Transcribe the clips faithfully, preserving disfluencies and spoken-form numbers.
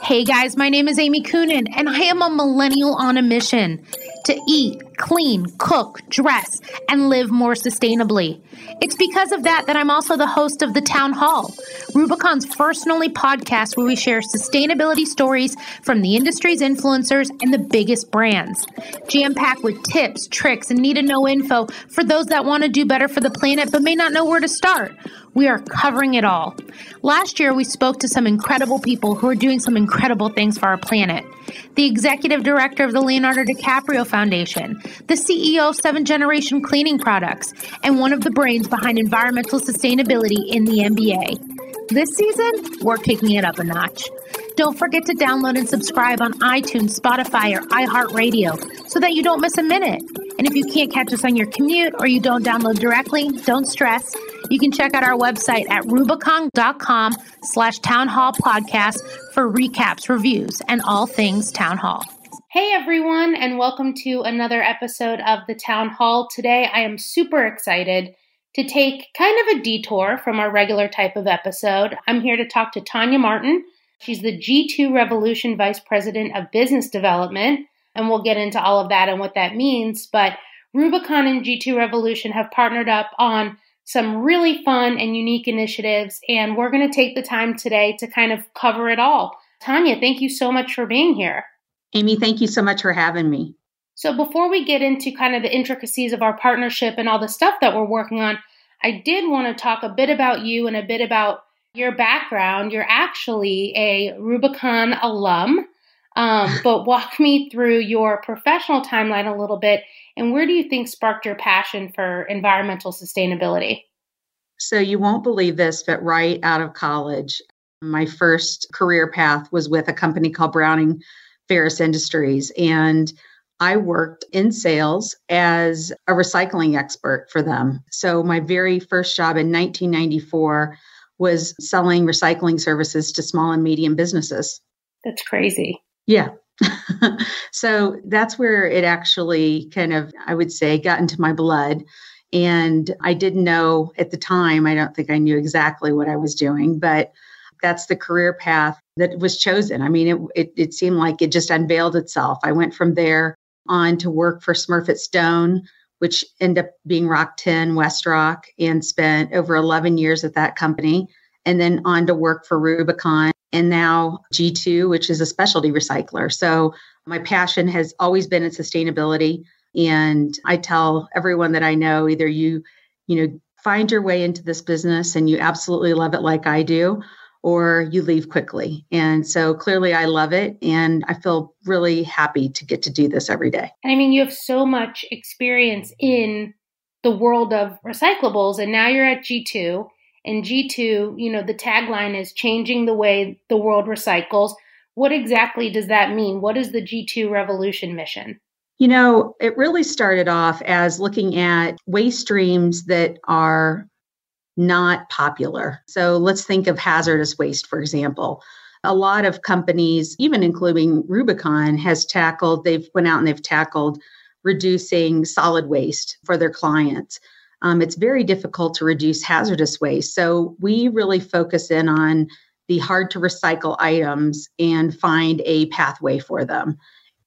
Hey guys, my name is Amy Coonan, and I am a millennial on a mission to eat, clean, cook, dress, and live more sustainably. It's because of that that I'm also the host of The Town Hall, Rubicon's first and only podcast where we share sustainability stories from the industry's influencers and the biggest brands. Jam-packed with tips, tricks, and need-to-know info for those that want to do better for the planet but may not know where to start. We are covering it all. Last year, we spoke to some incredible people who are doing some incredible things for our planet. The executive director of the Leonardo DiCaprio Foundation, the C E O of Seven Generation Cleaning Products, and one of the brains behind environmental sustainability in the N B A. This season, we're kicking it up a notch. Don't forget to download and subscribe on iTunes, Spotify, or iHeartRadio so that you don't miss a minute. And if you can't catch us on your commute or you don't download directly, don't stress. You can check out our website at rubicon.com slash town hall podcast for recaps, reviews, and all things Town Hall. Hey everyone, and welcome to another episode of the Town Hall. Today I am super excited to take kind of a detour from our regular type of episode. I'm here to talk to Tanya Martin. She's the G two Revolution Vice President of Business Development, and we'll get into all of that and what that means. But Rubicon and G two Revolution have partnered up on some really fun and unique initiatives, and we're going to take the time today to kind of cover it all. Tanya, thank you so much for being here. Amy, thank you so much for having me. So before we get into kind of the intricacies of our partnership and all the stuff that we're working on, I did want to talk a bit about you and a bit about your background. You're actually a Rubicon alum, um, but walk me through your professional timeline a little bit. And where do you think sparked your passion for environmental sustainability? So you won't believe this, but right out of college, my first career path was with a company called Browning Ferris Industries. And I worked in sales as a recycling expert for them. So my very first job in nineteen ninety-four was selling recycling services to small and medium businesses. That's crazy. Yeah. So that's where it actually kind of, I would say, got into my blood. And I didn't know at the time, I don't think I knew exactly what I was doing, but that's the career path that was chosen. I mean, it, it, it seemed like it just unveiled itself. I went from there on to work for Smurfit Stone, which ended up being Rock ten WestRock, and spent over eleven years at that company, and then on to work for Rubicon, and now G two, which is a specialty recycler. So my passion has always been in sustainability. And I tell everyone that I know, either you, you know, find your way into this business and you absolutely love it like I do, or you leave quickly. And so clearly I love it. And I feel really happy to get to do this every day. And I mean, you have so much experience in the world of recyclables, and now you're at G two. And G two, you know, the tagline is changing the way the world recycles. What exactly does that mean? What is the G two Revolution mission? You know, it really started off as looking at waste streams that are not popular. So let's think of hazardous waste, for example. A lot of companies, even including Rubicon, has tackled, they've went out and they've tackled reducing solid waste for their clients. Um, it's very difficult to reduce hazardous waste. So we really focus in on the hard to recycle items and find a pathway for them.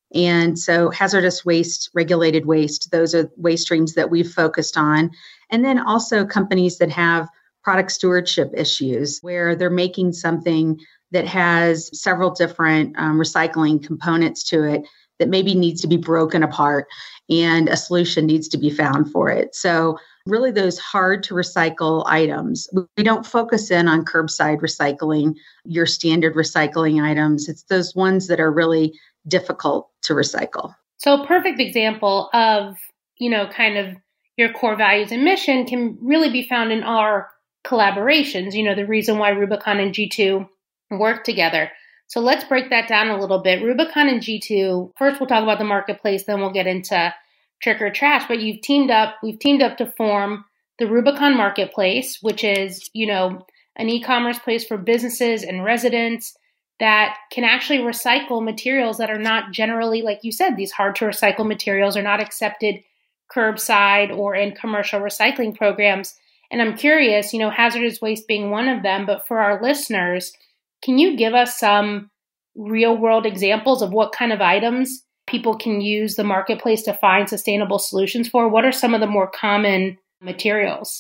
And so hazardous waste, regulated waste, those are waste streams that we've focused on. And then also companies that have product stewardship issues where they're making something that has several different um, recycling components to it that maybe needs to be broken apart and a solution needs to be found for it. So really those hard to recycle items. We don't focus in on curbside recycling, your standard recycling items. It's those ones that are really difficult to recycle. So a perfect example of, you know, kind of your core values and mission can really be found in our collaborations, you know, the reason why Rubicon and G two work together. So let's break that down a little bit. Rubicon and G two, first we'll talk about the marketplace, then we'll get into trick or trash, but you've teamed up, we've teamed up to form the Rubicon Marketplace, which is, you know, an e-commerce place for businesses and residents that can actually recycle materials that are not generally, like you said, these hard to recycle materials are not accepted curbside or in commercial recycling programs. And I'm curious, you know, hazardous waste being one of them, but for our listeners, can you give us some real world examples of what kind of items people can use the marketplace to find sustainable solutions for? What are some of the more common materials?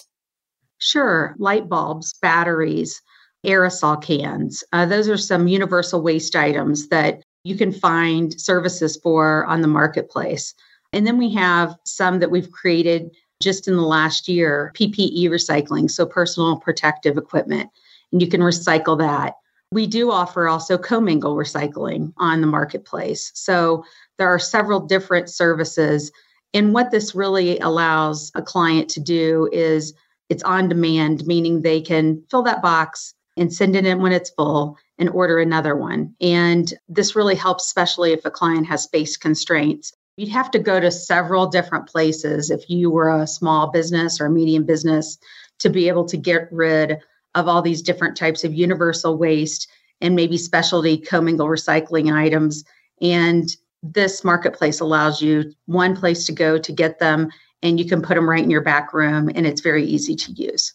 Sure. Light bulbs, batteries, aerosol cans. Uh, those are some universal waste items that you can find services for on the marketplace. And then we have some that we've created just in the last year, P P E recycling, so personal protective equipment, and you can recycle that. We do offer also commingle recycling on the marketplace. So there are several different services. And what this really allows a client to do is it's on demand, meaning they can fill that box and send it in when it's full and order another one. And this really helps, especially if a client has space constraints. You'd have to go to several different places if you were a small business or a medium business to be able to get rid of all these different types of universal waste and maybe specialty commingle recycling items. And this marketplace allows you one place to go to get them, and you can put them right in your back room, and it's very easy to use.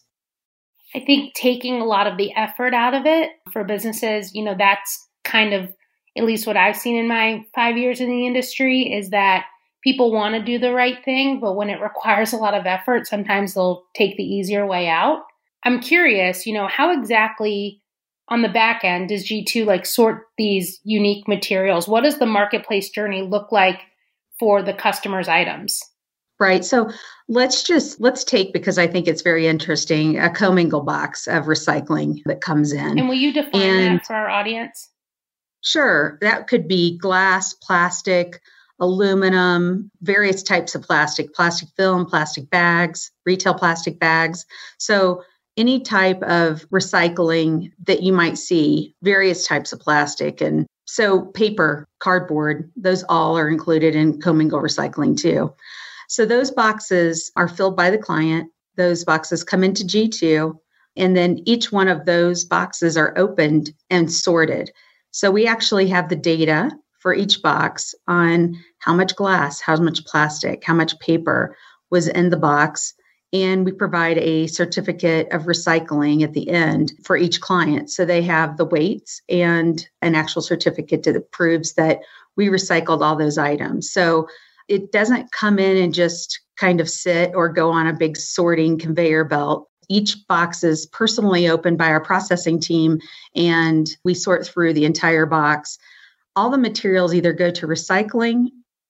I think taking a lot of the effort out of it for businesses, you know, that's kind of at least what I've seen in my five years in the industry is that people want to do the right thing, but when it requires a lot of effort, sometimes they'll take the easier way out. I'm curious, you know, how exactly on the back end does G two like sort these unique materials? What does the marketplace journey look like for the customer's items? Right. So let's just, let's take, because I think it's very interesting, a commingle box of recycling that comes in. And will you define and, that for our audience? Sure. That could be glass, plastic, aluminum, various types of plastic, plastic film, plastic bags, retail plastic bags. So any type of recycling that you might see, various types of plastic. And so paper, cardboard, those all are included in commingle recycling too. So those boxes are filled by the client. Those boxes come into G two, and then each one of those boxes are opened and sorted. So we actually have the data for each box on how much glass, how much plastic, how much paper was in the box. And we provide a certificate of recycling at the end for each client. So they have the weights and an actual certificate that proves that we recycled all those items. So it doesn't come in and just kind of sit or go on a big sorting conveyor belt. Each box is personally opened by our processing team, and we sort through the entire box. All the materials either go to recycling.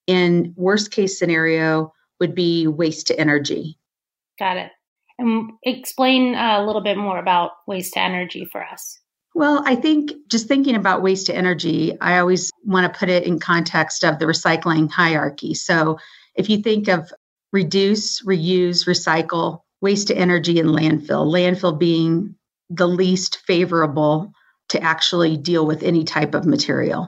In worst case scenario would be waste to energy. Got it. And explain a little bit more about waste to energy for us. Well, I think just thinking about waste to energy, I always want to put it in context of the recycling hierarchy. So if you think of reduce, reuse, recycle, waste to energy, and landfill, landfill being the least favorable to actually deal with any type of material.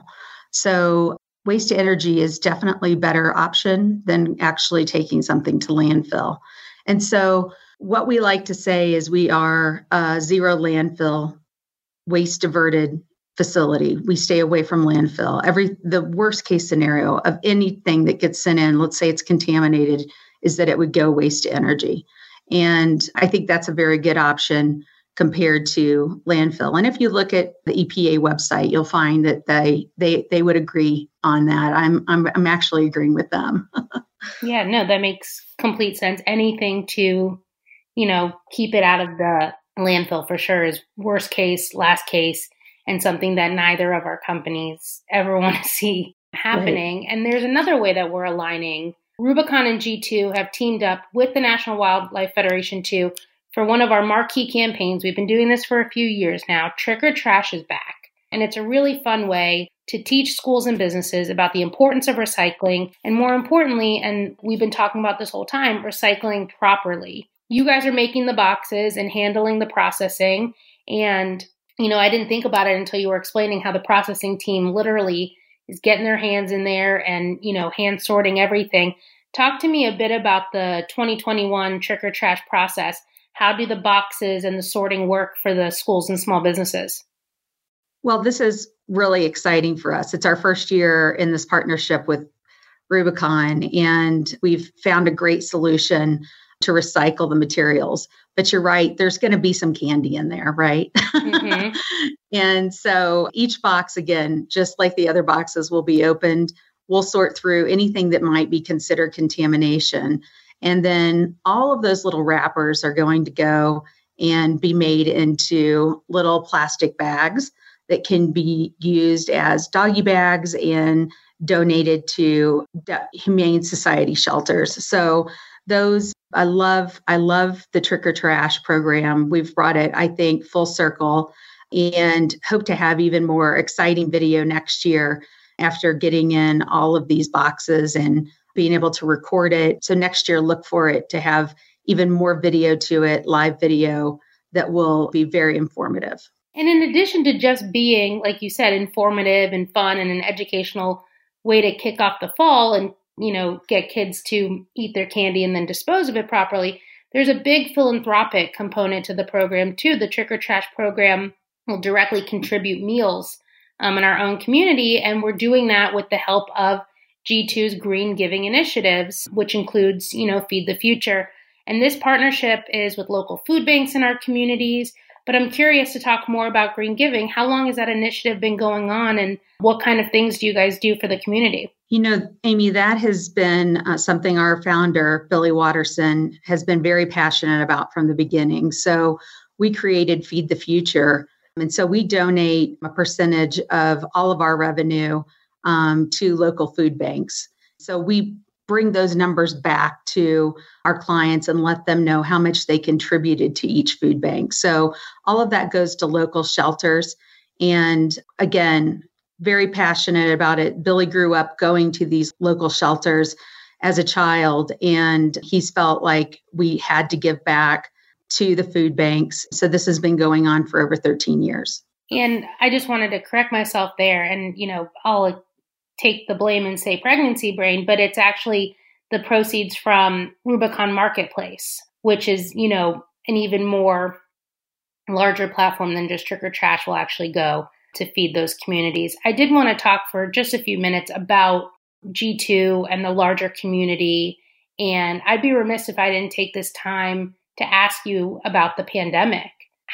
So waste to energy is definitely a better option than actually taking something to landfill. And so what we like to say is we are a zero landfill waste diverted facility. We stay away from landfill. Every the worst case scenario of anything that gets sent in, let's say it's contaminated, is that it would go waste to energy. And I think that's a very good option compared to landfill. And if you look at the E P A website, you'll find that they they they would agree on that. I'm I'm I'm actually agreeing with them. Yeah, no, that makes complete sense. Anything to, you know, keep it out of the landfill for sure is worst case, last case, and something that neither of our companies ever want to see happening. Right. And there's another way that we're aligning. Rubicon and G two have teamed up with the National Wildlife Federation too for one of our marquee campaigns. We've been doing this for a few years now. Trick or Trash is back. And it's a really fun way to teach schools and businesses about the importance of recycling. And more importantly, and we've been talking about this whole time, recycling properly. You guys are making the boxes and handling the processing. And, you know, I didn't think about it until you were explaining how the processing team literally is getting their hands in there and, you know, hand sorting everything. Talk to me a bit about the twenty twenty-one Trick or Trash process. How do the boxes and the sorting work for the schools and small businesses? Well, this is really exciting for us. It's our first year in this partnership with Rubicon, and we've found a great solution to recycle the materials. But you're right, there's going to be some candy in there, right? Mm-hmm. And so each box, again, just like the other boxes, will be opened. We'll sort through anything that might be considered contamination. And then all of those little wrappers are going to go and be made into little plastic bags that can be used as doggy bags and donated to Humane Society shelters. So those, I love, I love the Trick or Trash program. We've brought it, I think, full circle, and hope to have even more exciting video next year after getting in all of these boxes and being able to record it. So next year, look for it to have even more video to it, live video that will be very informative. And in addition to just being, like you said, informative and fun and an educational way to kick off the fall and, you know, get kids to eat their candy and then dispose of it properly, there's a big philanthropic component to the program too. The Trick or Trash program will directly contribute meals um, in our own community. And we're doing that with the help of G two's Green Giving initiatives, which includes, you know, Feed the Future. And this partnership is with local food banks in our communities. But I'm curious to talk more about Green Giving. How long has that initiative been going on, and what kind of things do you guys do for the community? You know, Amy, that has been uh, something our founder, Billy Watterson, has been very passionate about from the beginning. So we created Feed the Future. And so we donate a percentage of all of our revenue um, to local food banks. So we bring those numbers back to our clients and let them know how much they contributed to each food bank. So all of that goes to local shelters. And again, very passionate about it. Billy grew up going to these local shelters as a child, and he's felt like we had to give back to the food banks. So this has been going on for over thirteen years. And I just wanted to correct myself there. And, you know, I'll take the blame and say pregnancy brain, but it's actually the proceeds from Rubicon Marketplace, which is, you know, an even more larger platform than just Trick or Trash, will actually go to feed those communities. I did want to talk for just a few minutes about G two and the larger community. And I'd be remiss if I didn't take this time to ask you about the pandemic.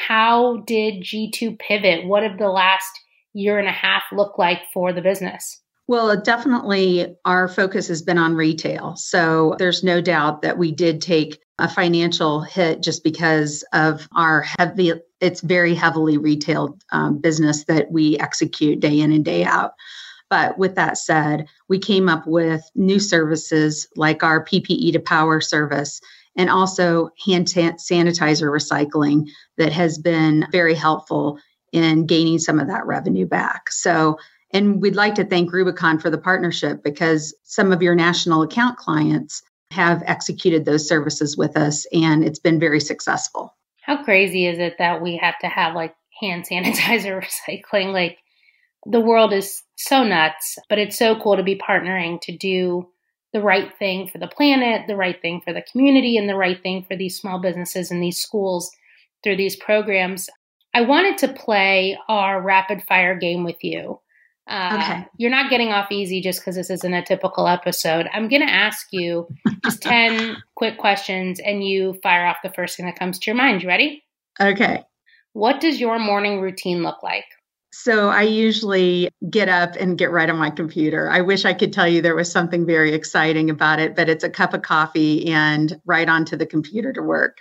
How did G two pivot? What did the last year and a half look like for the business? Well, definitely our focus has been on retail. So there's no doubt that we did take a financial hit just because of our heavy, it's very heavily retail um, business that we execute day in and day out. But with that said, we came up with new services like our P P E to Power service, and also hand sanitizer recycling that has been very helpful in gaining some of that revenue back. So, and we'd like to thank Rubicon for the partnership, because some of your national account clients have executed those services with us, and it's been very successful. How crazy is it that we have to have like hand sanitizer recycling? Like, the world is so nuts, but it's so cool to be partnering to do the right thing for the planet, the right thing for the community, and the right thing for these small businesses and these schools through these programs. I wanted to play our rapid fire game with you. Uh, okay. You're not getting off easy just because this isn't a typical episode. I'm going to ask you just ten quick questions, and you fire off the first thing that comes to your mind. You ready? Okay. What does your morning routine look like? So I usually get up and get right on my computer. I wish I could tell you there was something very exciting about it, but it's a cup of coffee and right onto the computer to work.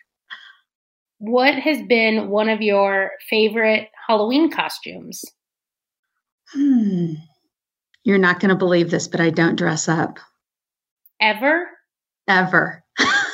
What has been one of your favorite Halloween costumes? Hmm. You're not going to believe this, but I don't dress up. Ever? Ever.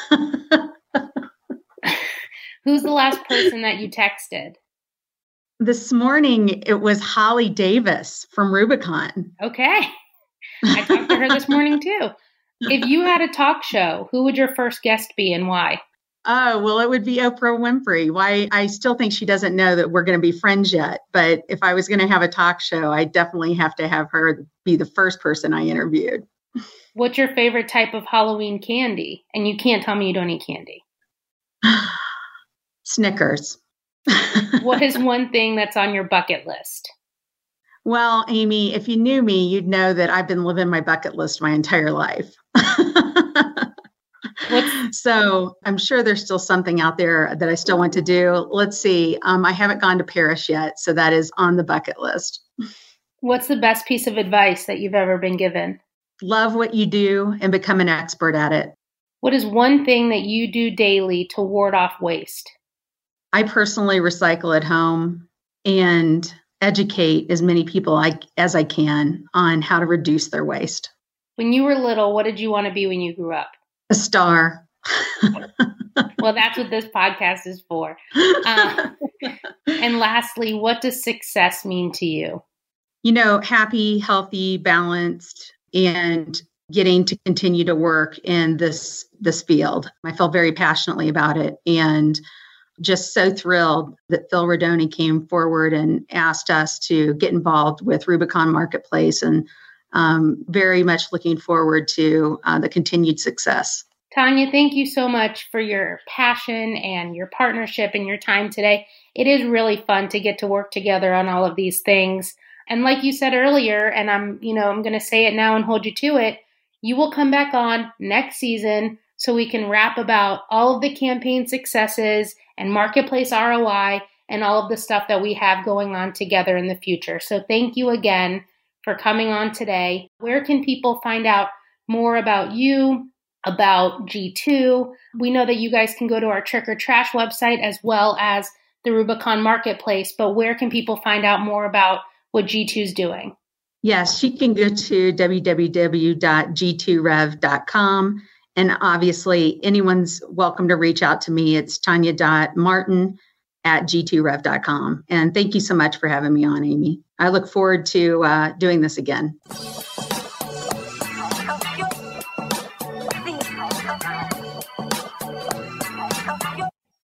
Who's the last person that you texted? This morning, it was Holly Davis from Rubicon. Okay. I talked to her this morning, too. If you had a talk show, who would your first guest be and why? Oh, well, it would be Oprah Winfrey. Why? I still think she doesn't know that we're going to be friends yet. But if I was going to have a talk show, I definitely have to have her be the first person I interviewed. What's your favorite type of Halloween candy? And you can't tell me you don't eat candy. Snickers. What is one thing that's on your bucket list? Well, Amy, if you knew me, you'd know that I've been living my bucket list my entire life. What's- so I'm sure there's still something out there that I still want to do. Let's see. Um, I haven't gone to Paris yet, so that is on the bucket list. What's the best piece of advice that you've ever been given? Love what you do and become an expert at it. What is one thing that you do daily to ward off waste? I personally recycle at home and educate as many people I, as I can on how to reduce their waste. When you were little, what did you want to be when you grew up? A star. Well, that's what this podcast is for. Uh, and lastly, what does success mean to you? You know, happy, healthy, balanced, and getting to continue to work in this this field. I feel very passionately about it, and just so thrilled that Phil Rodoni came forward and asked us to get involved with Rubicon Marketplace, and um, very much looking forward to uh, the continued success. Tanya, thank you so much for your passion and your partnership and your time today. It is really fun to get to work together on all of these things. And like you said earlier, and I'm, you know, I'm going to say it now and hold you to it, you will come back on next season so we can rap about all of the campaign successes and marketplace R O I and all of the stuff that we have going on together in the future. So thank you again for coming on today. Where can people find out more about you, about G two? We know that you guys can go to our Trick or Trash website as well as the Rubicon Marketplace, but where can people find out more about what G two is doing? Yes, she can go to w w w dot g two rev dot com. And obviously, anyone's welcome to reach out to me. It's tanya dot martin at g two rev dot com. And thank you so much for having me on, Amy. I look forward to uh, doing this again.